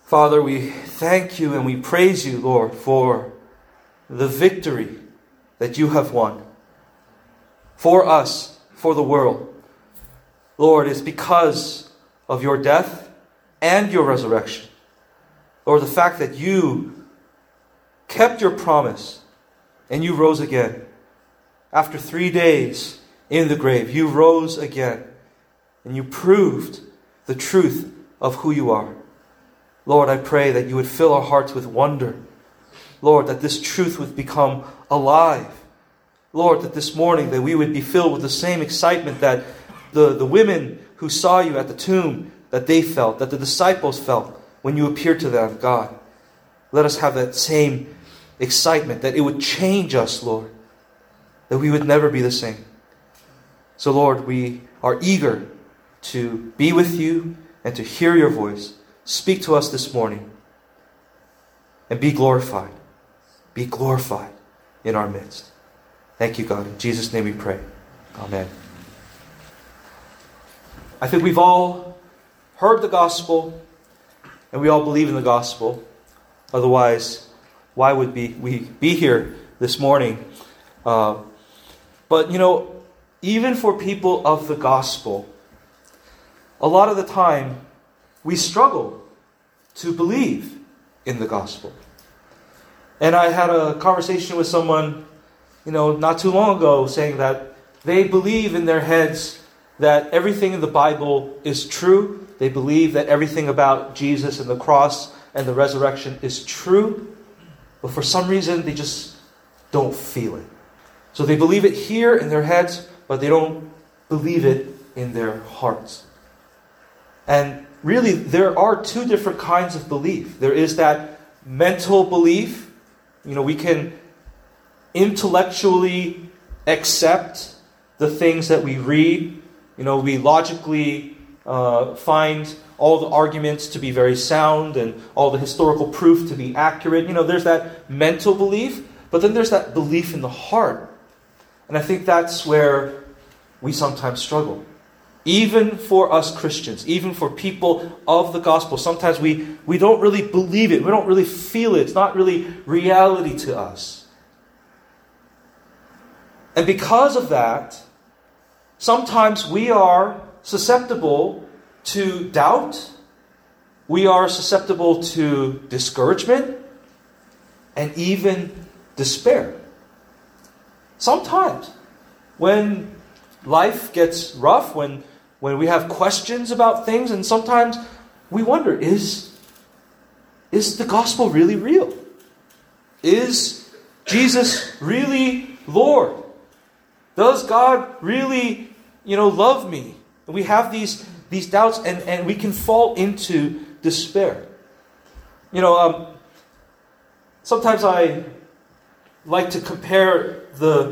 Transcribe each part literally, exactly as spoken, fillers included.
Father, we thank you and we praise you, Lord, for the victory that you have won for us, for the world. Lord, it's because of your death and your resurrection. Lord, the fact that you kept your promise and you rose again. After three days in the grave, you rose again and you proved the truth of who you are. Lord, I pray that you would fill our hearts with wonder. Lord, that this truth would become alive. Lord, that this morning that we would be filled with the same excitement that the, the women who saw you at the tomb, that they felt, that the disciples felt when you appeared to them, God. Let us have that same excitement, that it would change us, Lord, that we would never be the same. So, Lord, we are eager to be with you and to hear your voice. Speak to us this morning and be glorified. Be glorified in our midst. Thank you, God. In Jesus' name we pray. Amen. I think we've all heard the gospel and we all believe in the gospel. Otherwise, why would be, we be here this morning? Uh, but, you know, even for people of the gospel, a lot of the time we struggle to believe in the gospel. And I had a conversation with someone, you know, not too long ago saying that they believe in their heads that everything in the Bible is true. They believe that everything about Jesus and the cross and the resurrection is true. But for some reason, they just don't feel it. So they believe it here in their heads, but they don't believe it in their hearts. And really, there are two different kinds of belief. There is that mental belief. You know, we can intellectually accept the things that we read. You know, we logically uh, find all the arguments to be very sound and all the historical proof to be accurate. You know, there's that mental belief, but then there's that belief in the heart. And I think that's where we sometimes struggle. Even for us Christians, even for people of the gospel, sometimes we, we don't really believe it. We don't really feel it. It's not really reality to us. And because of that, sometimes we are susceptible to doubt. We are susceptible to discouragement and even despair. Sometimes when life gets rough, when when we have questions about things, and sometimes we wonder, is, is the gospel really real? Is Jesus really Lord? Does God really, you know, love me? We have these, these doubts, and, and we can fall into despair. You know, um, sometimes I like to compare the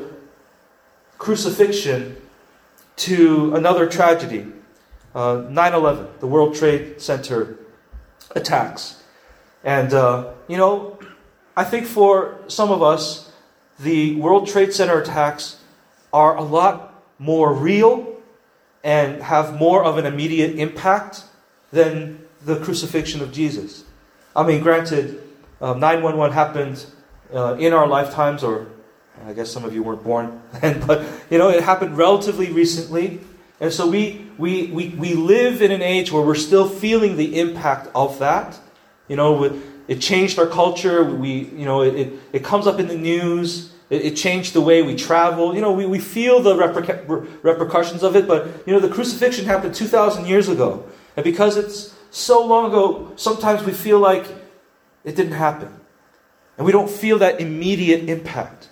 crucifixion to another tragedy, uh, nine eleven, the World Trade Center attacks. And, uh, you know, I think for some of us, the World Trade Center attacks are a lot more real and have more of an immediate impact than the crucifixion of Jesus. I mean, granted, um, nine one one happened uh, in our lifetimes, or I guess some of you weren't born then, but, you know, it happened relatively recently. And so we, we, we, we live in an age where we're still feeling the impact of that. You know, it changed our culture. We, you know, it, it comes up in the news. It, it changed the way we travel. You know, we, we feel the repercu- repercussions of it. But, you know, the crucifixion happened two thousand years ago. And because it's so long ago, sometimes we feel like it didn't happen. And we don't feel that immediate impact.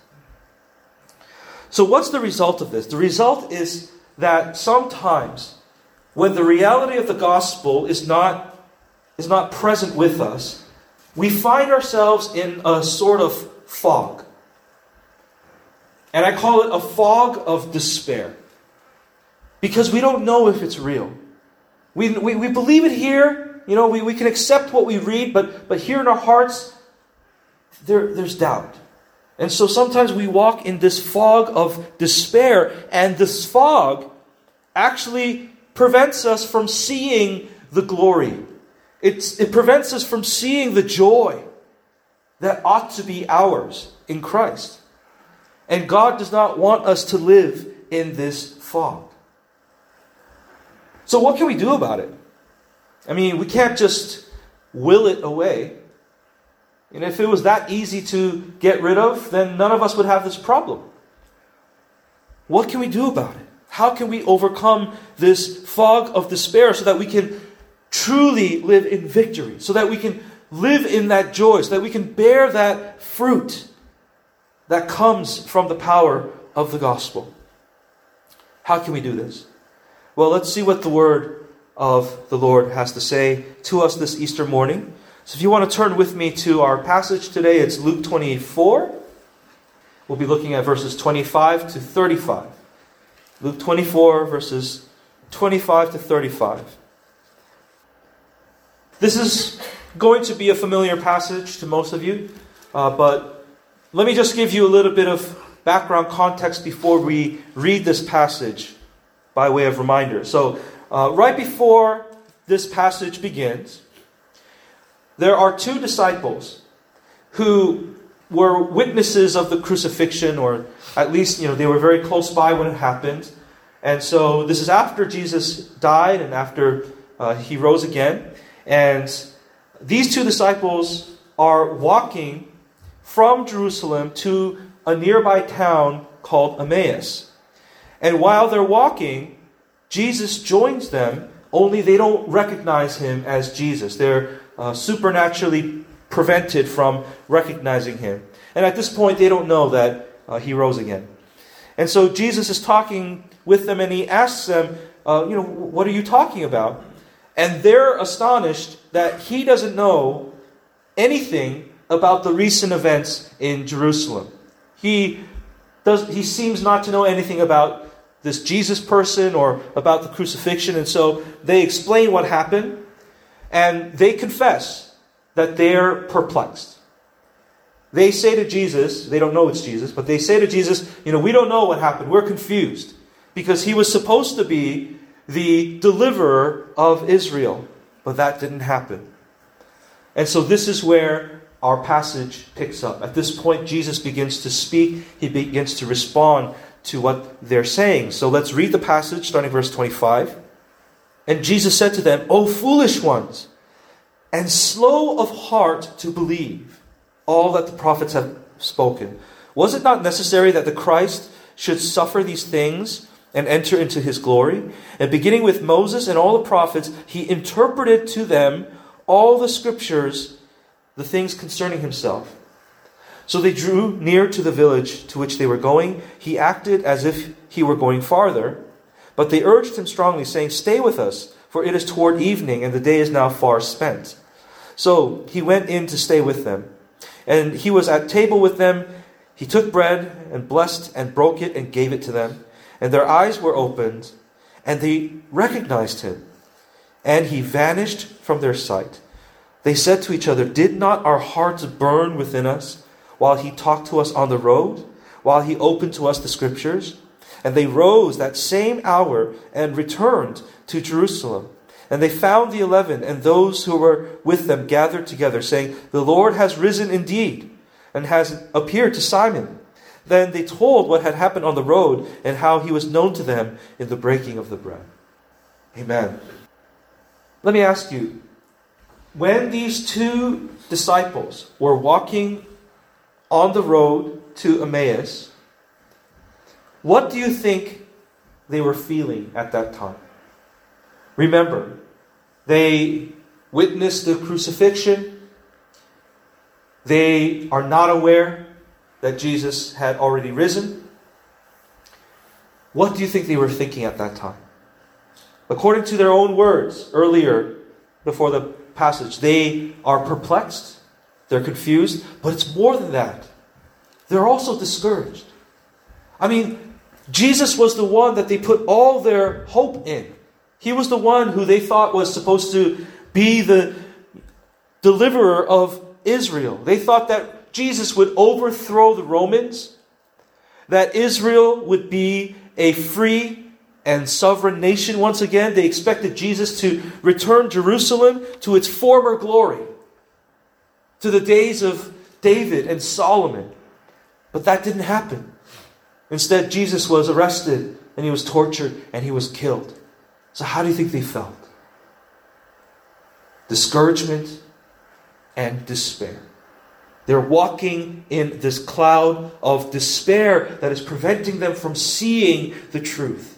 So what's the result of this? The result is that sometimes when the reality of the gospel is not, is not present with us, we find ourselves in a sort of fog. And I call it a fog of despair. Because we don't know if it's real. We, we, we believe it here. You know, we, we can accept what we read, but, but here in our hearts, there, there's doubt. And so sometimes we walk in this fog of despair, and this fog actually prevents us from seeing the glory. It's, it prevents us from seeing the joy that ought to be ours in Christ. And God does not want us to live in this fog. So what can we do about it? I mean, we can't just will it away. And if it was that easy to get rid of, then none of us would have this problem. What can we do about it? How can we overcome this fog of despair so that we can truly live in victory, so that we can live in that joy, so that we can bear that fruit that comes from the power of the gospel? How can we do this? Well, let's see what the word of the Lord has to say to us this Easter morning. So if you want to turn with me to our passage today, it's Luke twenty-four. We'll be looking at verses twenty-five to thirty-five. Luke twenty-four, verses twenty-five to thirty-five. This is going to be a familiar passage to most of you, uh, but let me just give you a little bit of background context before we read this passage by way of reminder. So, uh, right before this passage begins, there are two disciples who were witnesses of the crucifixion, or at least, you know, they were very close by when it happened. And so this is after Jesus died and after uh, he rose again. And these two disciples are walking from Jerusalem to a nearby town called Emmaus. And while they're walking, Jesus joins them, only they don't recognize him as Jesus. They're uh, supernaturally prevented from recognizing him. And at this point, they don't know that uh, he rose again. And so Jesus is talking with them, and he asks them, uh, you know, what are you talking about? And they're astonished that he doesn't know anything about the recent events in Jerusalem. He does. He seems not to know anything about this Jesus person or about the crucifixion. And so they explain what happened, and they confess that they're perplexed. They say to Jesus, they don't know it's Jesus, but they say to Jesus, you know, we don't know what happened. We're confused. Because he was supposed to be the deliverer of Israel. But that didn't happen. And so this is where our passage picks up. At this point, Jesus begins to speak. He begins to respond to what they're saying. So let's read the passage, starting verse twenty-five. And Jesus said to them, O foolish ones, and slow of heart to believe all that the prophets have spoken. Was it not necessary that the Christ should suffer these things and enter into his glory? And beginning with Moses and all the prophets, he interpreted to them all the scriptures, the things concerning himself. So they drew near to the village to which they were going. He acted as if he were going farther, but they urged him strongly, saying, Stay with us, for it is toward evening, and the day is now far spent. So he went in to stay with them. And he was at table with them. He took bread and blessed and broke it and gave it to them. And their eyes were opened, and they recognized him. And he vanished from their sight. They said to each other, Did not our hearts burn within us while he talked to us on the road, while he opened to us the scriptures? And they rose that same hour and returned to Jerusalem. And they found the eleven and those who were with them gathered together, saying, The Lord has risen indeed, and has appeared to Simon. Then they told what had happened on the road, and how he was known to them in the breaking of the bread. Amen. Let me ask you, when these two disciples were walking on the road to Emmaus, what do you think they were feeling at that time? Remember, they witnessed the crucifixion. They are not aware that Jesus had already risen. What do you think they were thinking at that time? According to their own words earlier before the passage, they are perplexed, they're confused, but it's more than that. They're also discouraged. I mean, Jesus was the one that they put all their hope in. He was the one who they thought was supposed to be the deliverer of Israel. They thought that Jesus would overthrow the Romans, that Israel would be a free and sovereign nation once again. They expected Jesus to return Jerusalem to its former glory, to the days of David and Solomon. But that didn't happen. Instead, Jesus was arrested and he was tortured and he was killed. So how do you think they felt? Discouragement and despair. They're walking in this cloud of despair that is preventing them from seeing the truth.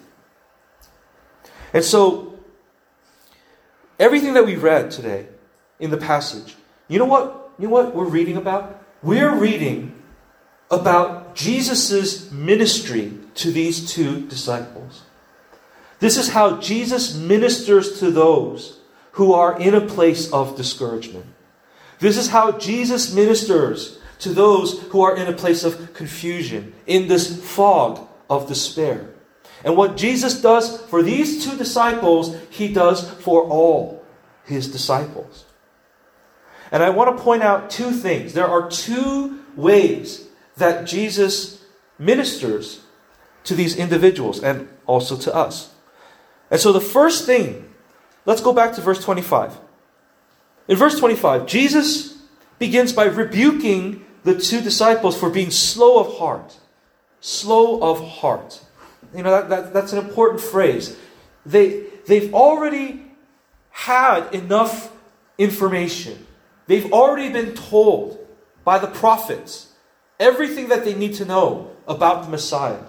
And so, everything that we read today in the passage, you know what? You know what we're reading about? We're reading about Jesus' ministry to these two disciples. This is how Jesus ministers to those who are in a place of discouragement. This is how Jesus ministers to those who are in a place of confusion, in this fog of despair. And what Jesus does for these two disciples, He does for all His disciples. And I want to point out two things. There are two ways that Jesus ministers to these individuals and also to us. And so the first thing, let's go back to verse twenty-five. In verse twenty-five, Jesus begins by rebuking the two disciples for being slow of heart. Slow of heart. You know, that, that, that's an important phrase. They, they've already had enough information. They've already been told by the prophets everything that they need to know about the Messiah.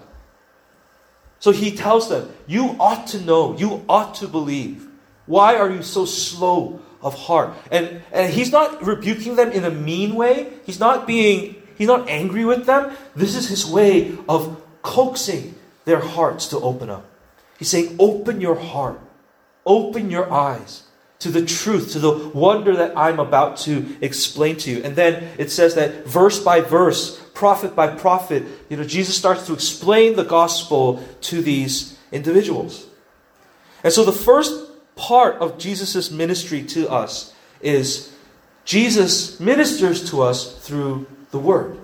So He tells them, you ought to know, you ought to believe. Why are you so slow of heart? And, and He's not rebuking them in a mean way. He's not being, He's not angry with them. This is His way of coaxing their hearts to open up. He's saying, open your heart. Open your eyes to the truth, to the wonder that I'm about to explain to you. And then it says that verse by verse, prophet by prophet, you know, Jesus starts to explain the gospel to these individuals. And so the first part of Jesus' ministry to us is Jesus ministers to us through the Word.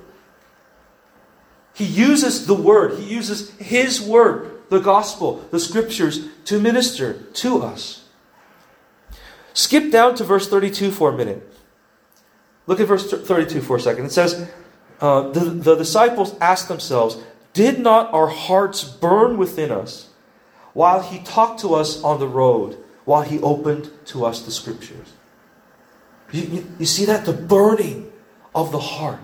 He uses the Word. He uses His Word, the gospel, the Scriptures, to minister to us. Skip down to verse thirty-two for a minute. Look at verse thirty-two for a second. It says, uh, the, the disciples asked themselves, did not our hearts burn within us while He talked to us on the road, while He opened to us the Scriptures? You, you, you see that? The burning of the heart.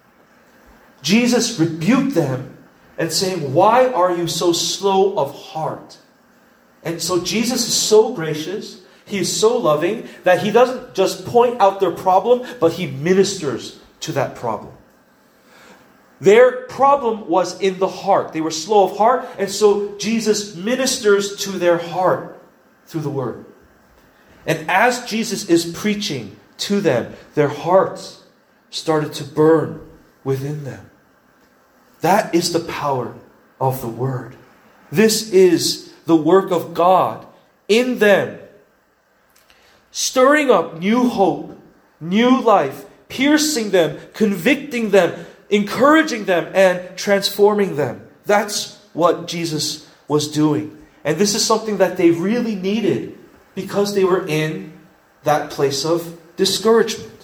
Jesus rebuked them and saying, why are you so slow of heart? And so Jesus is so gracious, He is so loving, that He doesn't just point out their problem, but He ministers to that problem. Their problem was in the heart. They were slow of heart, and so Jesus ministers to their heart through the Word. And as Jesus is preaching to them, their hearts started to burn within them. That is the power of the Word. This is the work of God in them, stirring up new hope, new life, piercing them, convicting them, encouraging them, and transforming them. That's what Jesus was doing. And this is something that they really needed because they were in that place of discouragement.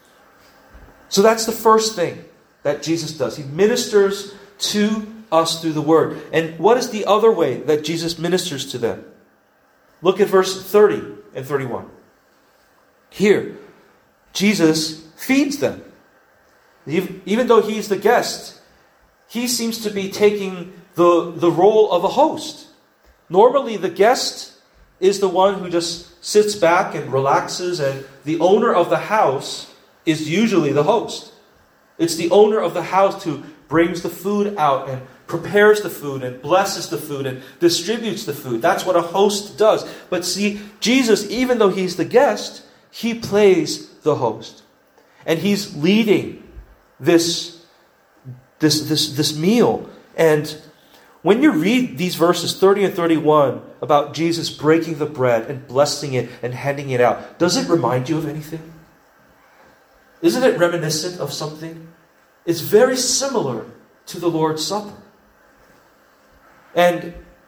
So that's the first thing that Jesus does. He ministers to us through the Word. And what is the other way that Jesus ministers to them? Look at verse thirty and thirty-one. Here, Jesus feeds them. Even though He's the guest, He seems to be taking the, the role of a host. Normally, the guest is the one who just sits back and relaxes, and the owner of the house is usually the host. It's the owner of the house who brings the food out and prepares the food and blesses the food and distributes the food. That's what a host does. But see, Jesus, even though He's the guest, He plays the host. And He's leading this, this, this, this meal. And when you read these verses thirty and thirty-one about Jesus breaking the bread and blessing it and handing it out, does it remind you of anything? Isn't it reminiscent of something? It's very similar to the Lord's Supper. And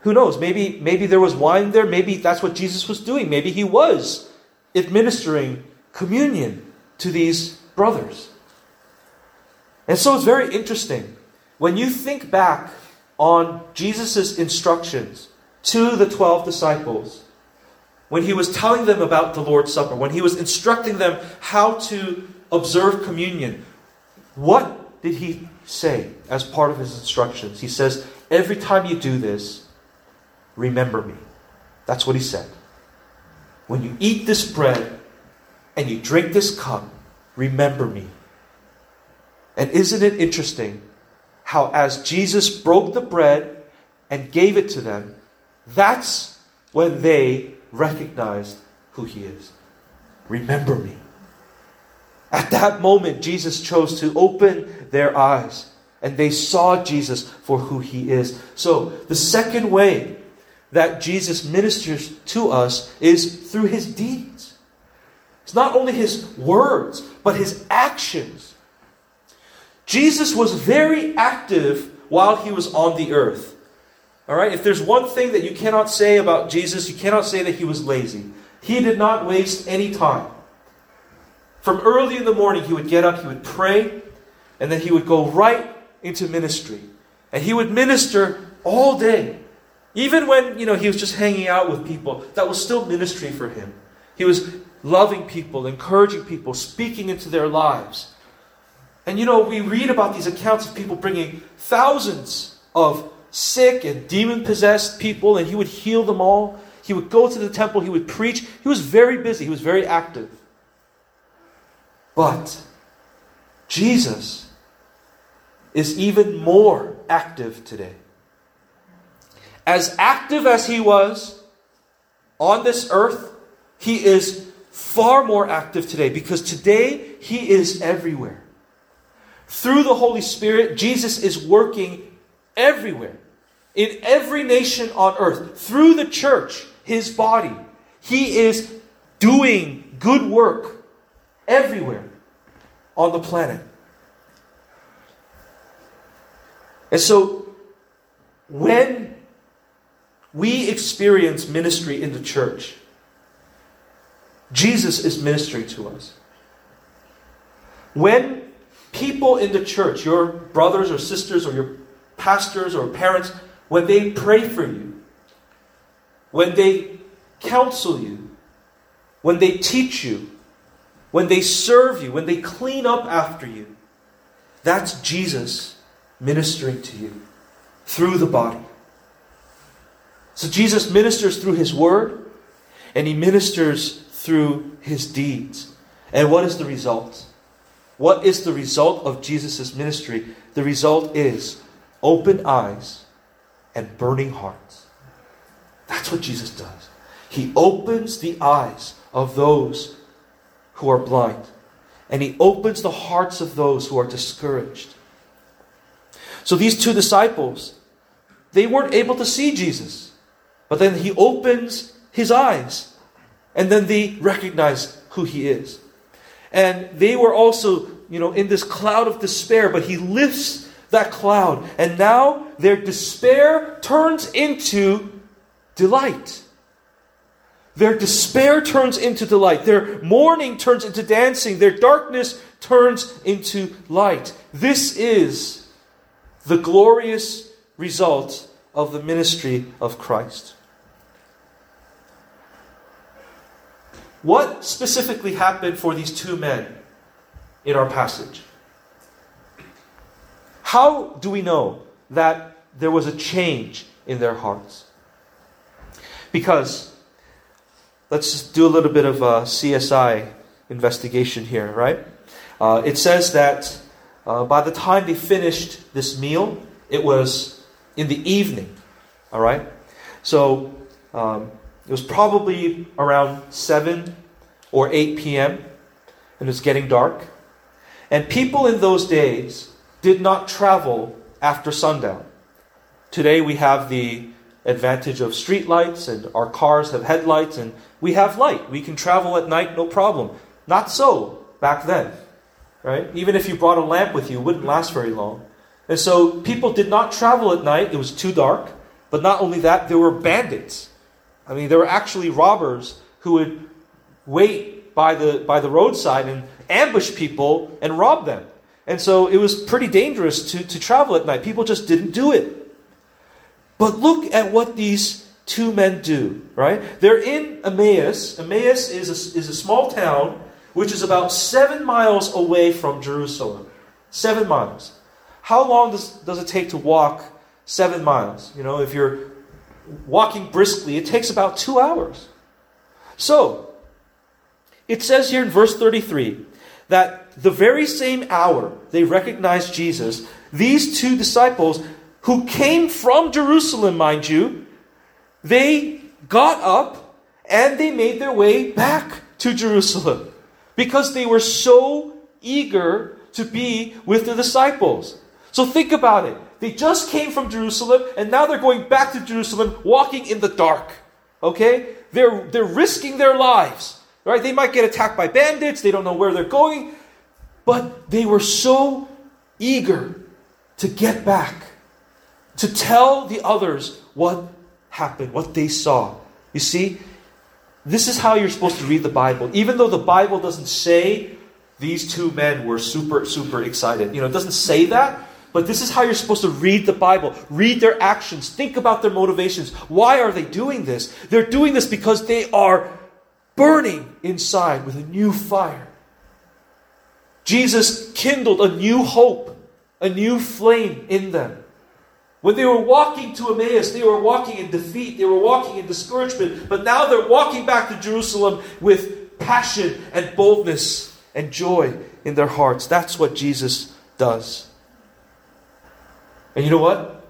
Who knows? Maybe, maybe there was wine there. Maybe that's what Jesus was doing. Maybe he was administering communion to these brothers. And so it's very interesting. When you think back on Jesus' instructions to the twelve disciples, when he was telling them about the Lord's Supper, when he was instructing them how to observe communion, what did he say as part of his instructions? He says, every time you do this, remember me. That's what he said. When you eat this bread and you drink this cup, remember me. And isn't it interesting how as Jesus broke the bread and gave it to them, that's when they recognized who he is. Remember me. At that moment, Jesus chose to open their eyes, and they saw Jesus for who he is. So, the second way that Jesus ministers to us is through his deeds. It's not only his words, but his actions. Jesus was very active while he was on the earth. All right? If there's one thing that you cannot say about Jesus, you cannot say that he was lazy. He did not waste any time. From early in the morning, he would get up, he would pray, and then he would go right into ministry. And he would minister all day. Even when, you know, he was just hanging out with people, that was still ministry for him. He was loving people, encouraging people, speaking into their lives. And you know, we read about these accounts of people bringing thousands of sick and demon-possessed people, and he would heal them all. He would go to the temple, he would preach. He was very busy, he was very active. But Jesus is even more active today. As active as he was on this earth, he is far more active today, because today he is everywhere. Through the Holy Spirit, Jesus is working everywhere. In every nation on earth. Through the church, his body. He is doing good work everywhere on the planet. And so, when we experience ministry in the church, Jesus is ministering to us. When people in the church, your brothers or sisters or your pastors or parents, when they pray for you, when they counsel you, when they teach you, when they serve you, when they clean up after you, that's Jesus ministering to you through the body. So Jesus ministers through his word, and he ministers through his deeds. And what is the result? What is the result of Jesus' ministry? The result is open eyes and burning hearts. That's what Jesus does. He opens the eyes of those who are blind, and he opens the hearts of those who are discouraged. So these two disciples, they weren't able to see Jesus, but then he opens his eyes, and then they recognize who he is. And they were also, you know, in this cloud of despair, but he lifts that cloud, and now their despair turns into delight. Their despair turns into delight. Their mourning turns into dancing. Their darkness turns into light. This is the glorious result of the ministry of Christ. What specifically happened for these two men in our passage? How do we know that there was a change in their hearts? Because, let's just do a little bit of a C S I investigation here, right? Uh, it says that uh, by the time they finished this meal, it was in the evening, all right? So, um, it was probably around seven or eight p.m. and it was getting dark. And people in those days did not travel after sundown. Today we have the advantage of street lights, and our cars have headlights, and we have light. We can travel at night, no problem. Not so back then, right? Even if you brought a lamp with you, it wouldn't last very long. And so people did not travel at night. It was too dark. But not only that, there were bandits. I mean, there were actually robbers who would wait by the by the roadside and ambush people and rob them. And so it was pretty dangerous to, to travel at night. People just didn't do it. But look at what these two men do, right? They're in Emmaus. Emmaus is a, is a small town which is about seven miles away from Jerusalem. Seven miles. How long does, does it take to walk seven miles? You know, if you're walking briskly, it takes about two hours. So, it says here in verse thirty-three that the very same hour they recognized Jesus, these two disciples who came from Jerusalem, mind you, they got up and they made their way back to Jerusalem because they were so eager to be with the disciples. So think about it. They just came from Jerusalem and now they're going back to Jerusalem walking in the dark. Okay? They're, they're risking their lives. Right? They might get attacked by bandits. They don't know where they're going. But they were so eager to get back, to tell the others what happened, what they saw. You see, this is how you're supposed to read the Bible. Even though the Bible doesn't say these two men were super, super excited. You know, it doesn't say that. But this is how you're supposed to read the Bible. Read their actions. Think about their motivations. Why are they doing this? They're doing this because they are burning inside with a new fire. Jesus kindled a new hope, a new flame in them. When they were walking to Emmaus, they were walking in defeat, they were walking in discouragement, but now they're walking back to Jerusalem with passion and boldness and joy in their hearts. That's what Jesus does. And you know what?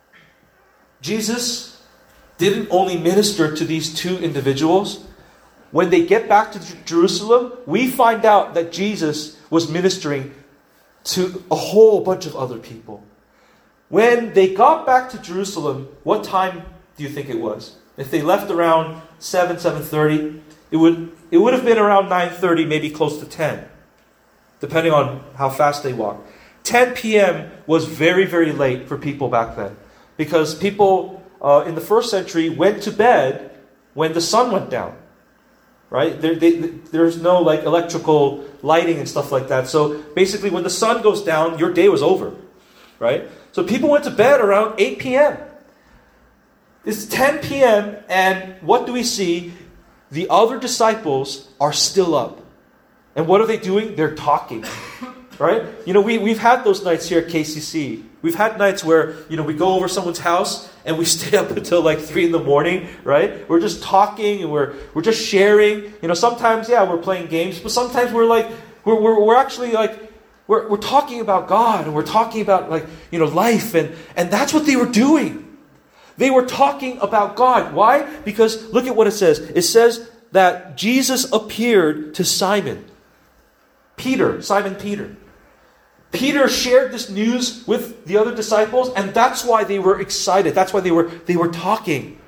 Jesus didn't only minister to these two individuals. When they get back to Jerusalem, we find out that Jesus was ministering to a whole bunch of other people. When they got back to Jerusalem, what time do you think it was? If they left around seven, seven thirty, it would it would have been around nine thirty, maybe close to ten, depending on how fast they walked. ten p.m. was very, very late for people back then. Because people uh, in the first century went to bed when the sun went down. Right? There, they, there's no like electrical lighting and stuff like that. So basically when the sun goes down, your day was over. Right? So people went to bed around eight p.m. It's ten p.m. and what do we see? The other disciples are still up. And what are they doing? They're talking. Right? You know, we, we've had those nights here at K C C. We've had nights where, you know, we go over someone's house and we stay up until like three in the morning, right? We're just talking and we're we're just sharing. You know, sometimes, yeah, we're playing games, but sometimes we're like, we're we're, we're actually like, we're we're talking about God and we're talking about like, you know, life. And, and that's what they were doing. They were talking about God. Why? Because look at what it says. It says that Jesus appeared to Simon. Peter, Simon Peter. Peter shared this news with the other disciples, and that's why they were excited. That's why they were, they were talking.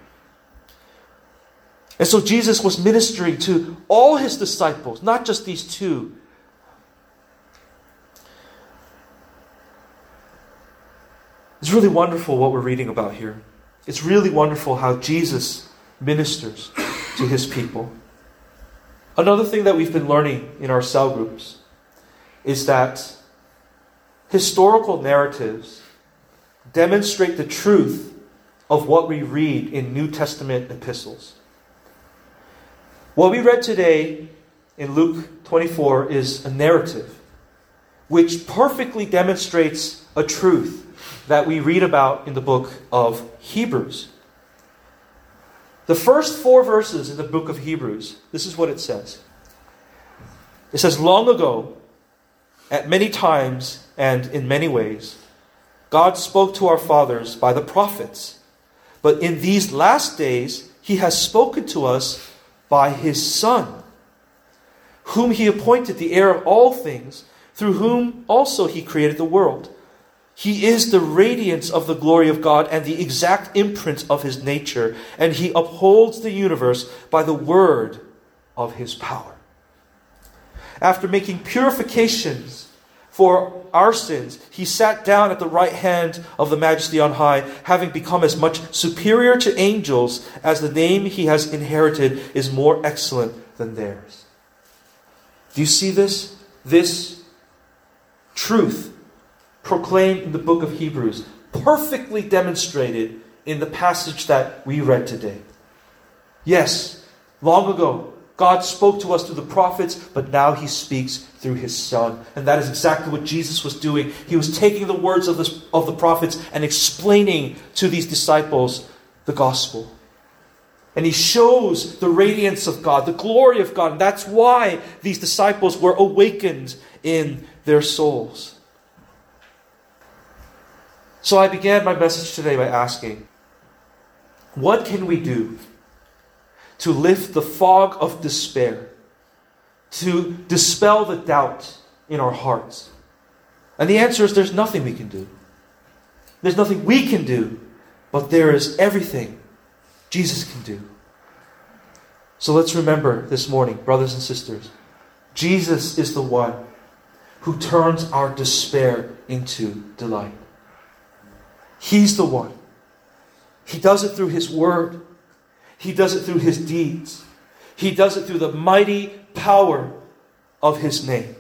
And so Jesus was ministering to all his disciples, not just these two. It's really wonderful what we're reading about here. It's really wonderful how Jesus ministers to his people. Another thing that we've been learning in our cell groups is that historical narratives demonstrate the truth of what we read in New Testament epistles. What we read today in Luke twenty-four is a narrative which perfectly demonstrates a truth that we read about in the book of Hebrews. The first four verses in the book of Hebrews, this is what it says. It says, long ago, at many times and in many ways, God spoke to our fathers by the prophets. But in these last days, he has spoken to us by his Son, whom he appointed the heir of all things, through whom also he created the world. He is the radiance of the glory of God and the exact imprint of his nature, and he upholds the universe by the word of his power. After making purifications for our sins, he sat down at the right hand of the Majesty on high, having become as much superior to angels as the name he has inherited is more excellent than theirs. Do you see this? This truth proclaimed in the book of Hebrews, perfectly demonstrated in the passage that we read today. Yes, long ago, God spoke to us through the prophets, but now he speaks through his Son. And that is exactly what Jesus was doing. He was taking the words of the, of the prophets and explaining to these disciples the gospel. And he shows the radiance of God, the glory of God. And that's why these disciples were awakened in their souls. So I began my message today by asking, what can we do to lift the fog of despair, to dispel the doubt in our hearts? And the answer is there's nothing we can do. There's nothing we can do, but there is everything Jesus can do. So let's remember this morning, brothers and sisters, Jesus is the one who turns our despair into delight. He's the one. He does it through his word. He does it through his deeds. He does it through the mighty power of his name.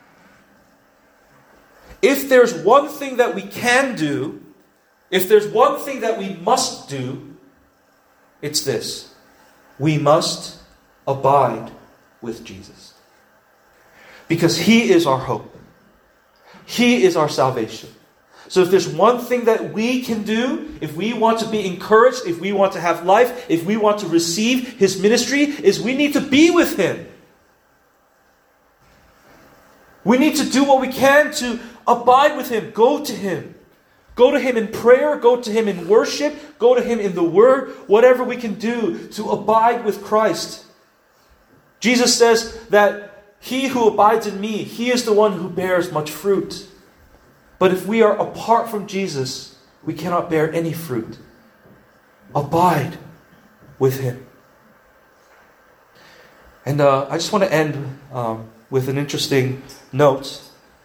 If there's one thing that we can do, if there's one thing that we must do, it's this. We must abide with Jesus. Because he is our hope. He is our salvation. So if there's one thing that we can do, if we want to be encouraged, if we want to have life, if we want to receive his ministry, is we need to be with him. We need to do what we can to abide with him, go to him. Go to him in prayer, go to him in worship, go to him in the word, whatever we can do to abide with Christ. Jesus says that he who abides in me, he is the one who bears much fruit. But if we are apart from Jesus, we cannot bear any fruit. Abide with him. And uh, I just want to end um, with an interesting note.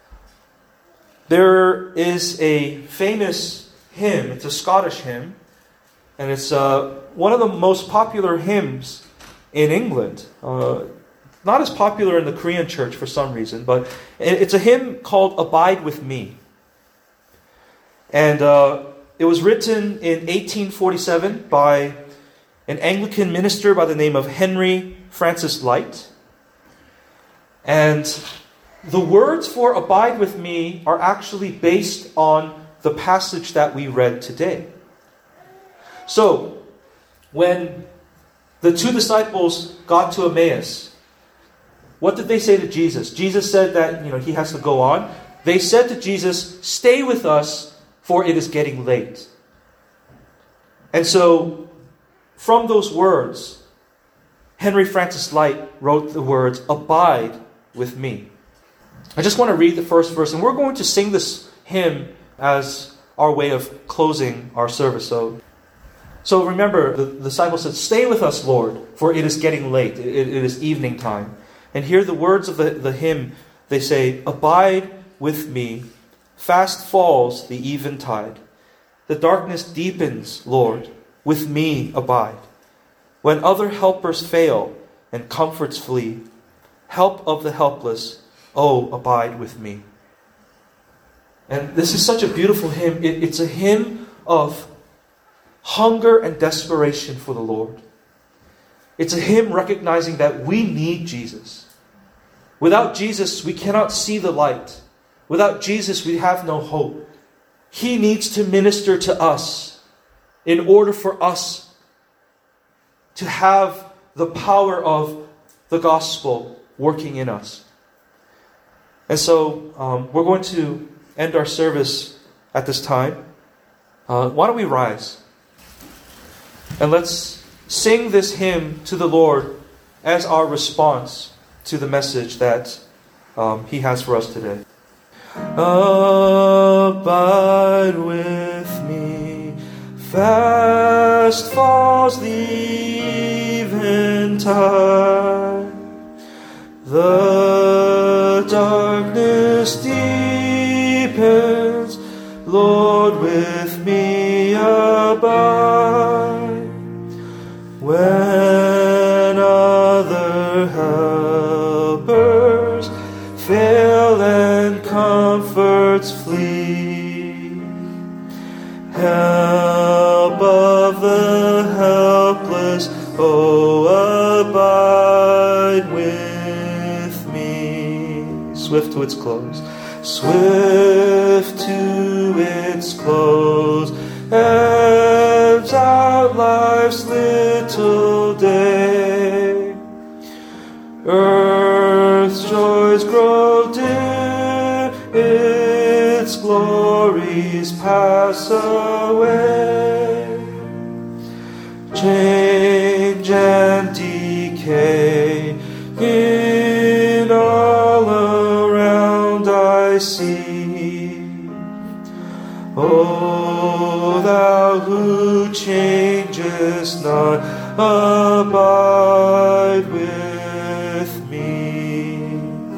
There is a famous hymn. It's a Scottish hymn. And it's uh, one of the most popular hymns in England. Uh, not as popular in the Korean church for some reason, but it's a hymn called Abide With Me. And uh, it was written in eighteen forty-seven by an Anglican minister by the name of Henry Francis Lyte. And the words for Abide With Me are actually based on the passage that we read today. So, when the two disciples got to Emmaus, what did they say to Jesus? Jesus said that, you know, he has to go on. They said to Jesus, "Stay with us, for it is getting late." And so, from those words, Henry Francis Lyte wrote the words, "Abide with me." I just want to read the first verse, and we're going to sing this hymn as our way of closing our service. So, so remember, the, the disciple said, "Stay with us, Lord, for it is getting late. It, it is evening time." And here the words of the, the hymn, they say, "Abide with me. Fast falls the eventide. The darkness deepens, Lord. With me abide. When other helpers fail and comforts flee, help of the helpless, oh, abide with me." And this is such a beautiful hymn. It, it's a hymn of hunger and desperation for the Lord. It's a hymn recognizing that we need Jesus. Without Jesus, we cannot see the light. Without Jesus, we have no hope. He needs to minister to us in order for us to have the power of the gospel working in us. And so um, we're going to end our service at this time. Uh, why don't we rise? And let's sing this hymn to the Lord as our response to the message that um, He has for us today. Abide with me, fast falls the eventide, the darkness darkness deepens, Lord, with me abide. When other helpers fail and comforts flee, help of the helpless, oh, abide with me. Swift to its close, swift to its close, ebbs out life's little day. Earth's joys grow dim, its glories pass away. Change and decay in all around I see. O thou who changest not, abide with me.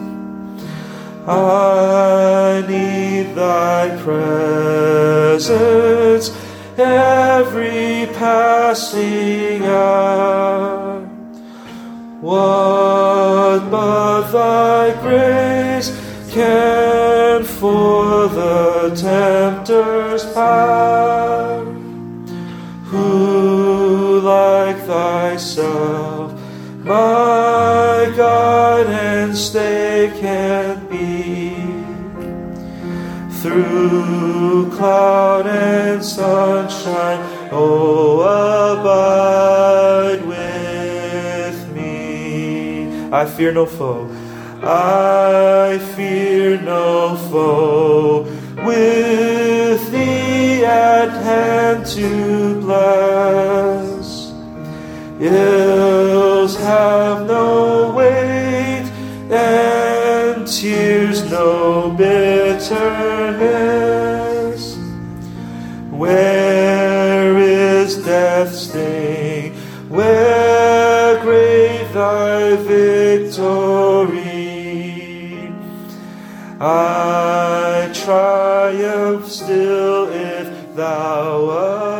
I need thy presence every passing hour. What but thy grace can for the tempter's power? Who like thyself, my guide and stay can be? Through cloud and sunshine, oh, abide with me. I fear no foe, I fear no foe, with thee at hand to bless. Ills have no weight, and tears no bitterness. Where is death's sting? Where grave thy victory? I triumph still if thou